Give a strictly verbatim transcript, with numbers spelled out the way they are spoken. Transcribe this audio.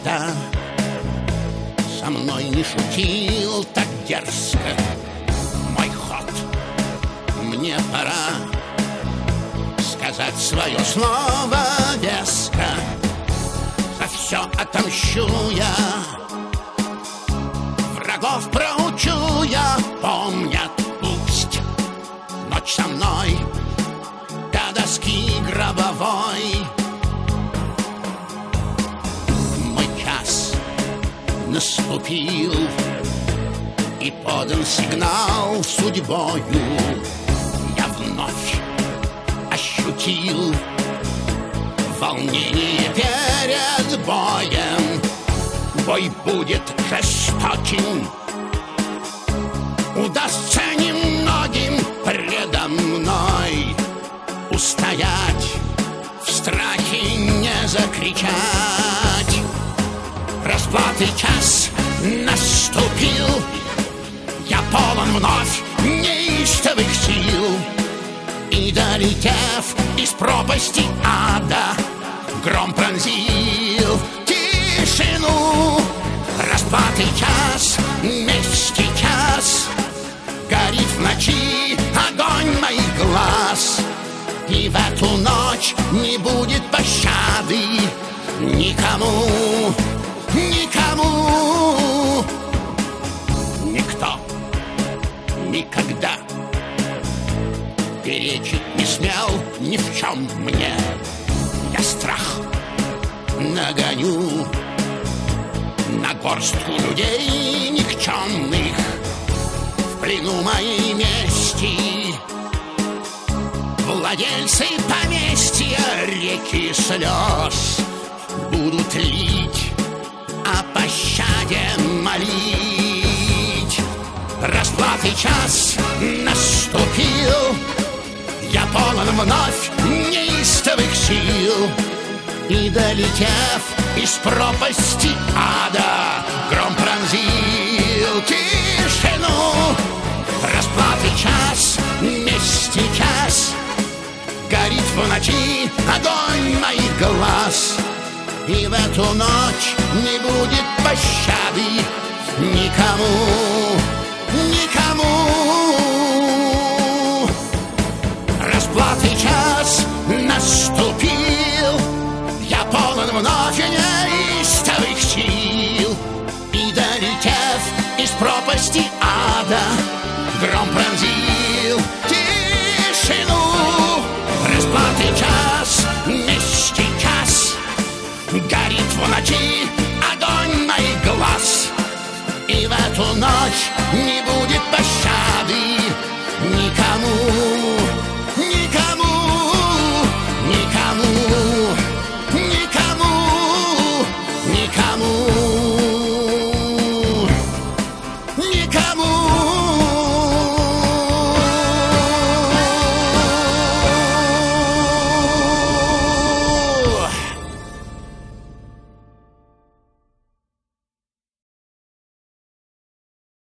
никогда со мной не шутил так дерзко. Мой ход, мне пора сказать свое слово веско. За все отомщу я, врагов проучу я. Помнят пусть ночь со мной до доски гробовой. Мой час наступил, и подан сигнал судьбою. Я вновь ощутил волнение перед боем. Бой будет жестоким, удастся немногим предо мной устоять, в страхе не закричать. Расплаты час наступил, я полон вновь неистовых сил. И долетев из пропасти ада, гром пронзил тишину. Расплаты час, мести час, горит в ночи огонь моих глаз. И в эту ночь не будет пощады никому, никому. Никто никогда перечить не смел ни в чем мне. Я страх нагоню на горстку людей никчемных в плену моей мести. Владельцы поместья реки слез будут лить, о пощаде молить. Расплаты час наступил, я полон вновь неистовых сил. И долетев из пропасти ада, гром пронзил тишину. Расплаты час, мести час, горит в ночи огонь моих глаз. И в эту ночь не будет пощады никому, никому. Расплаты час наступил, я полон вновь неистовых сил. И долетев из пропасти ада, гром пронзил тишину. Расплаты час, мести час, горит в ночи огонь моих глаз. И в эту ночь не будет пощады никому, никому, никому, никому, никому, никому.